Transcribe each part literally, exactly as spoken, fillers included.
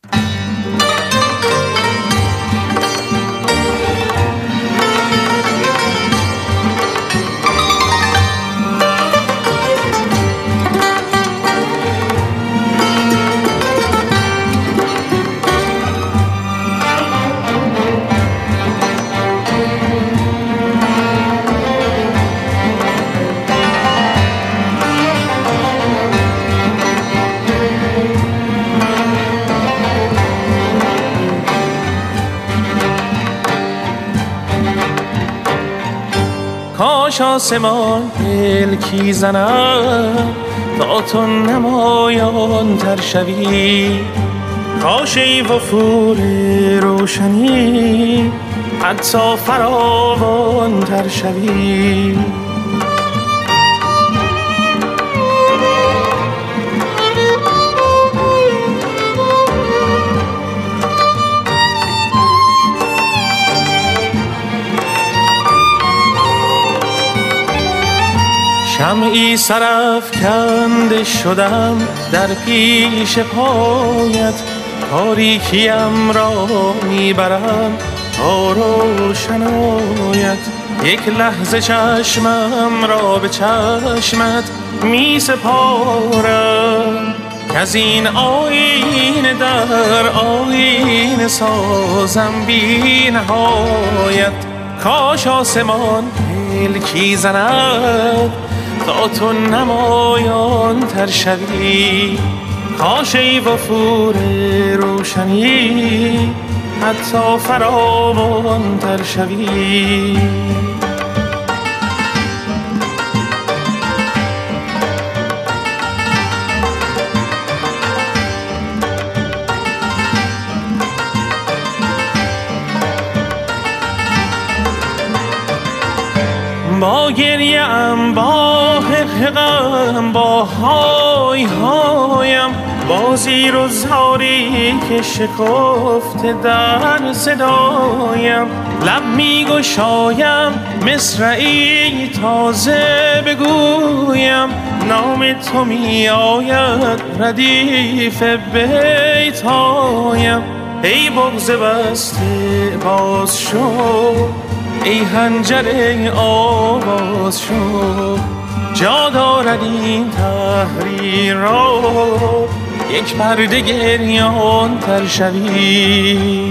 کاش آسمان پلکی زنم تا تو نمایان تر شوی، کاش ای وفور روشنی حتی فراوان تر شوی. شمعی سرافکنده شدم در پیش پایت، تاریکیم را میبرم تا روشنایت. یک لحظه چشمم را به چشمت می سپارم که از این آینه در آینه سازم بی نهایت. کاش آسمان پلکی زند تا تو نمایان تر شوی، کاش ای وفور روشنی حتی فراوان تر شوی. با گریم با حقم با های هایم، با زیر و زاری که شکفته در صدایم، لب می گشایم مصرعی تازه بگویم، نام تو می آید ردیف بیتایم. ای بغض بسته باز شو، ای حنجره آواز شو، جا دارد این تحریر را یک پرده گریان تر شوی.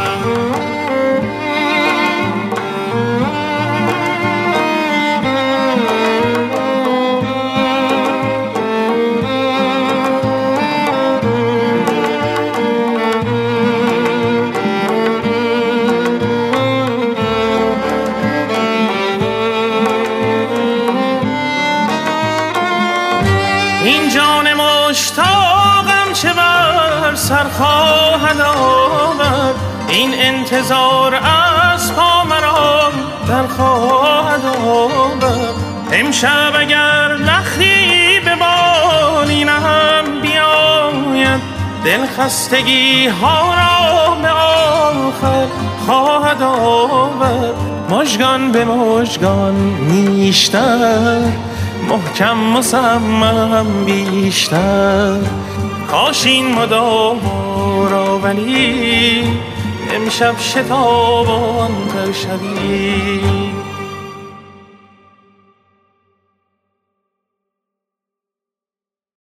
این جان مشتاقم چه بر سر خواهد آمد، این انتظار از پا مرا در خواهد آمد. امشب اگر نخی به بالینم بیاید، دل خستگی ها را به آخر خواهد آورد. مژگان به مژگان نیشتر، محکم مصمم بیشتر، کاش این مدام را ولی امشب شتابان تر شوی.